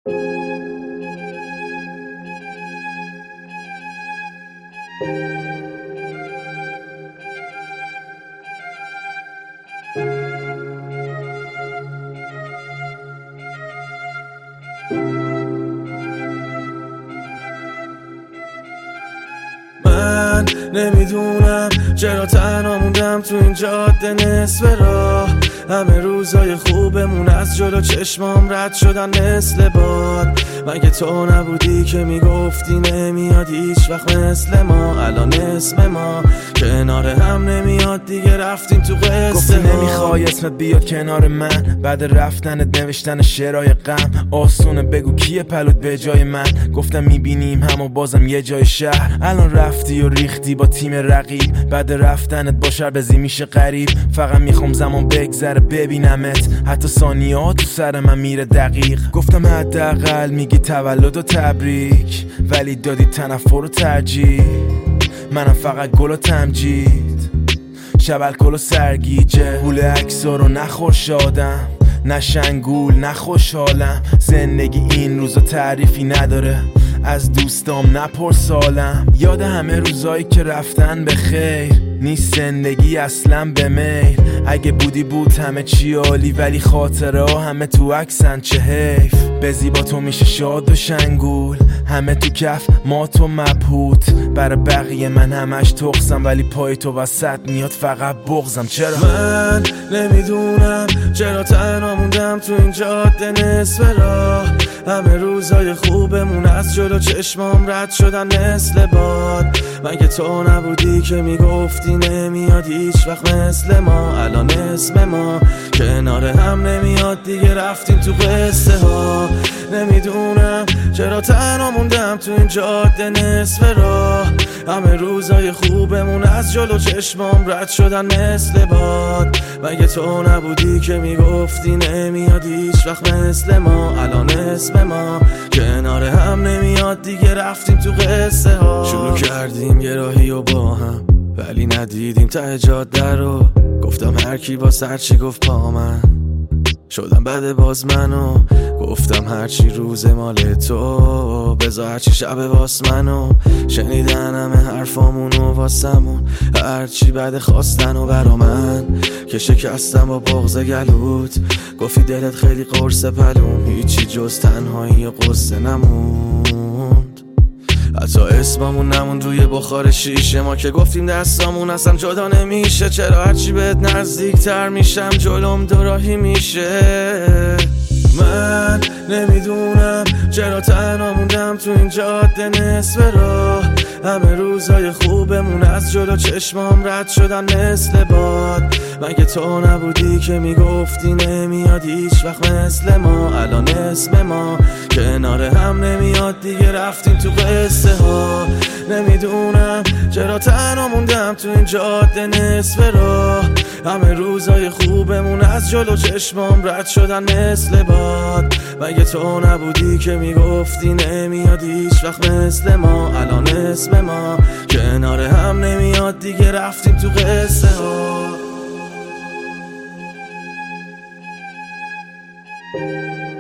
من نمیدونم چرا تنها موندم تو این جاده نصف راه. همه روزای خوبمون از جلو چشمام رد شدن مثل باد. مگه تو نبودی که میگفتی نمیاد هیچ وقت مثل ما؟ الان اسم ما کنار هم نمیاد دیگه، رفتیم تو قصه. گفتی نمیخوای اسمت بیاد کنار من، بعد رفتنت نوشتن شعرهای غم. آسونه بگو کیه پلوت به جای من؟ گفتم میبینیم هم و بازم یه جای شهر. الان رفتی و ریختی با تیم رقیب، بعد رفتنت با شربزی میشه غریب. فقط میخوام زمان بگذره ببینمت، حتی ثانیه ها تو سر من میره دقیق. گفتم حداقل میگی تولد و تبریک، ولی دادی تنفر و ترجیح. منم فقط گل و تمجید، شب الکل و سرگیجه. گول عکسا رو نخور شادم، نه شنگول نه خوشحالم. زندگی این روزا تعریفی نداره، از دوستام نپرسالم. یاد همه روزایی که رفتن به خیر، نیست زندگی اصلا به میل. اگه بودی بود همه چی عالی، ولی خاطره ها همه تو عکسن، چه حیف. به زیبا تو میشه شاد و شنگول، همه تو کف ما تو مبهوت. برای بقیه من همش تخصم، ولی پای تو وسط میاد فقط بغزم. چرا؟ من نمیدونم چرا تنها موندم تو این جاده نصف راه. همه روزای خوبمون از جلو چشمام رد شدن مثل باد. مگه تو نبودی که میگفتی نمیاد هیچ وقت مثل ما؟ الان اسم ما کنار هم نمیاد دیگه، رفتیم تو قصه ها. نمیدونم چرا تنها موندم تو این جاده نصف راه. همه روزای خوبمون از جلو چشمام رد شدن مثل باد. مگه تو نبودی که میگفتی نمیاد هیچ وقت مثل ما؟ الان اسم ما کنار هم نمیاد دیگه، رفتیم تو قصه ها. شروع کردیم یه راهی و با هم، ولی ندیدیم ته جاده رو. گفتم هر کی با سرچی گفت پا من، شدم بعد باز منو. گفتم هرچی روز مال تو، بذار هرچی شب واس منو. شنیدن همه حرفامونو واسمون، هرچی بعد خواستن و برا من که شکستم با بغض گلوت. گفتی دلت خیلی قرص پلوم، هیچی جز تنهایی و قصه نموند. حتی اسممون نمون روی بخار شیشه ما، که گفتیم دستامون اصلا جدا نمیشه. چرا هرچی بهت نزدیک تر میشم جلوم دوراهی میشه؟ من نمیدونم چرا تنها موندم تو این جاده نصف راه. همه روزای خوبمون از جلو چشمام رد شدن مثل باد. مگه تو نبودی که میگفتی نمیاد هیچ وقت مثل ما؟ الان اسم ما کنار هم نمیاد دیگه، رفتیم تو قصه ها. نمیدونم چرا تنها موندم تو این جاده نصف راه. همه روزای خوبمون از جلو چشمام رد شدن مثل باد. مگه تو نبودی که میگفتی نمیاد هیچ وقت مثل ما؟ الان اسم ما کنار هم نمیاد دیگه، رفتیم تو قصه ها.